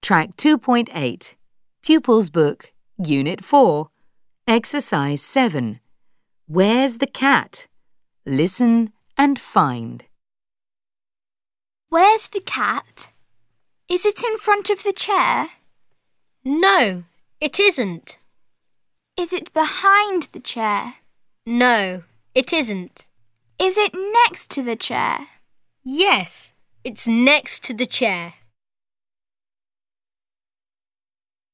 Track 2.8, Pupils Book, Unit 4, Exercise 7. Where's the cat? Listen and find. Where's the cat? Is it in front of the chair? No, it isn't. Is it behind the chair? No, it isn't. Is it next to the chair? Yes, it's next to the chair.